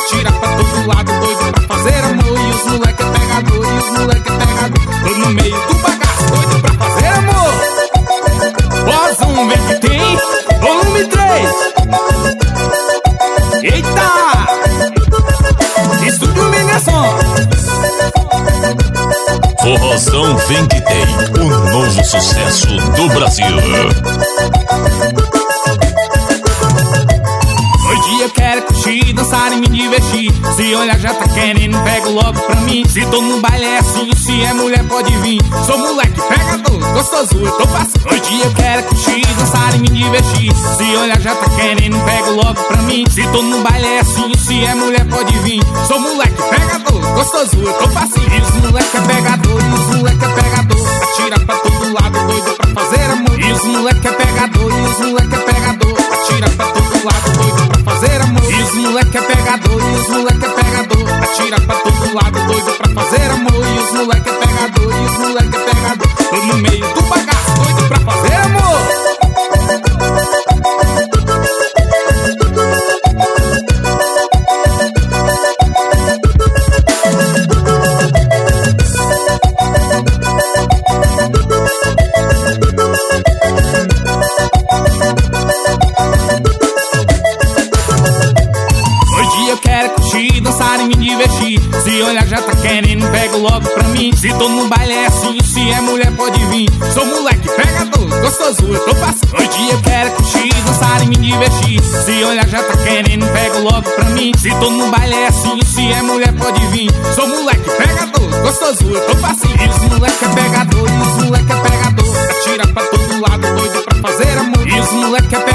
atira pra todo lado, doido pra fazer amor. E os moleque é pegador, e os moleque é pegador. Tô no meio do bagaço, doido pra fazer amor. Bozão, vem que tem, volume 3. Eita! Estúdio Migração. Forrozão vem que tem, o novo sucesso do Brasil. Hoje eu quero curtir, dançar e me divertir. Se olhar já tá querendo, pego logo pra mim. Se tô no baile é assim, se é mulher pode vir. Sou moleque pegador, gostoso, eu tô passando. Hoje eu quero curtir, dançar e me divertir. Se olhar já tá querendo, pego logo pra mim. Se tô no baile é assim, se é mulher pode vir. Sou moleque pegador, gostoso, eu tô passando. E os moleque é pegador, e os moleque é pegador. Atira pra todo lado, doido pra fazer amor. E os moleque é pegador, e os moleque é pegador. Atira pra todo lado, doido pra fazer amor. E os moleque é pegador, e os moleque é pegador. Atira pra todo lado, doido pra fazer amor. E os moleque é pegador, e os moleque é pegador. Tô no meio do bagaço, doido pra fazer amor. Dançar e me divertir. Se olhar já tá querendo, pego logo pra mim. Se tô no baile é assim, se é mulher pode vir. Sou moleque pegador, gostoso, eu tô passando. Hoje eu quero curtir, dançar e me divertir. Se olhar já tá querendo, pego logo pra mim. Se tô no baile é assim, se é mulher pode vir. Sou moleque pegador, gostoso, eu tô passando. E os moleque é pegador, e os moleque é pegador. Atira pra todo lado, doido pra fazer amor. E os moleque é pegador.